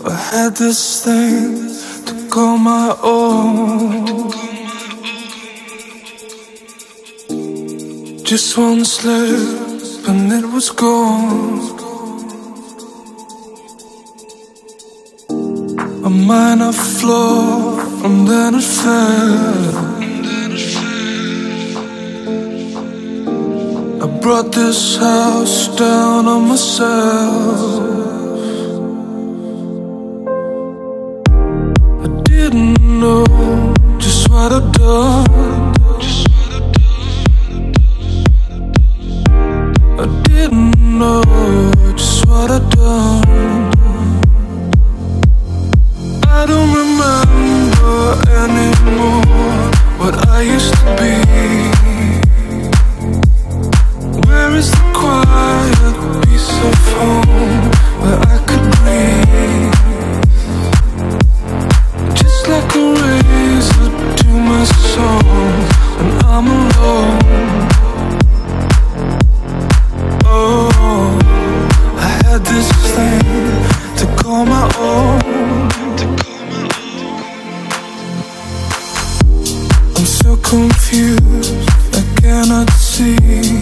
I had this thing to call my own. Just one slip and it was gone. A minor flaw and then it fell. I brought this house down on myself. I didn't know just what I'd done. I didn't know just what I'd done. I don't remember anymore what I used to be. Where is the quiet piece of home where I could breathe? Just like a razor to my soul when I'm alone. Oh, I had this thing to call my own. I'm so confused, I cannot see.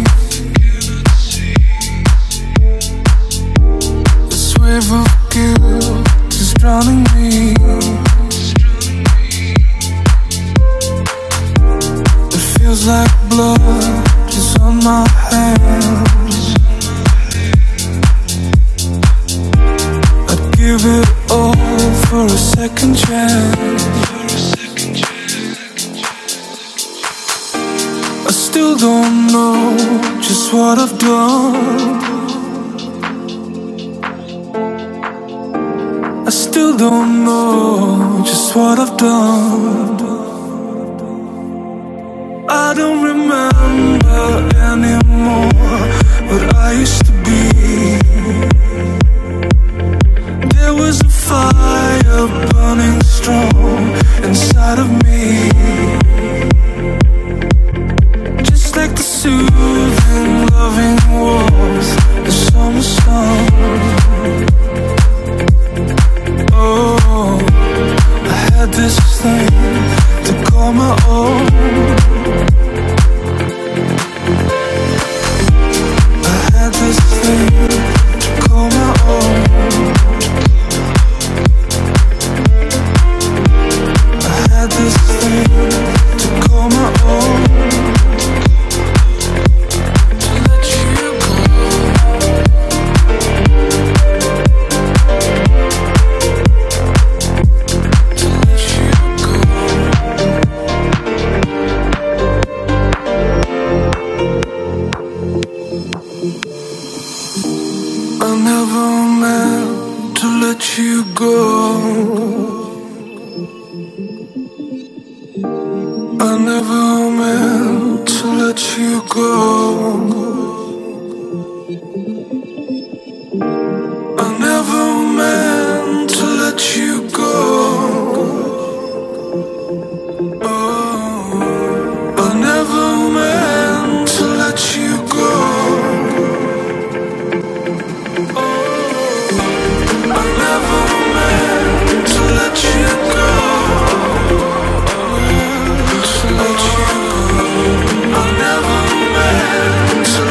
This wave of guilt is drowning me. It feels like blood is on my hands. I'd give it all for a second chance. I still don't know just what I've done. I still don't know just what I've done. I don't remember anymore what I used to be. There was a fire burning strong inside of me. Just like the soothing, loving warmth of the summer sun. Oh, I had this thing to call my own. I had this thing to call my own. I had this thing to call my own. You go. I never meant to let you go. I never meant to let you go. Oh, I never meant to let you go. I never meant to let you go. To let you go. I never meant to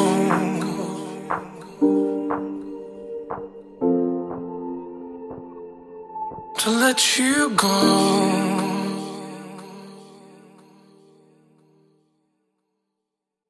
To let you go.